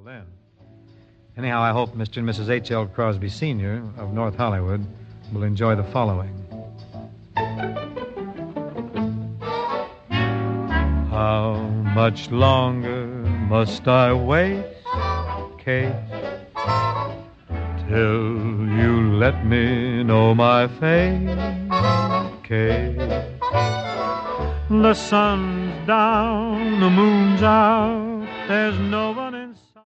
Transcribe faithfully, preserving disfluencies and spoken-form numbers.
then. Anyhow, I hope Mister and Missus H L. Crosby Senior of North Hollywood will enjoy the following. How much longer must I wait, Kate, till you let me know my fate, Kate? The sun's down, the moon's out, there's no one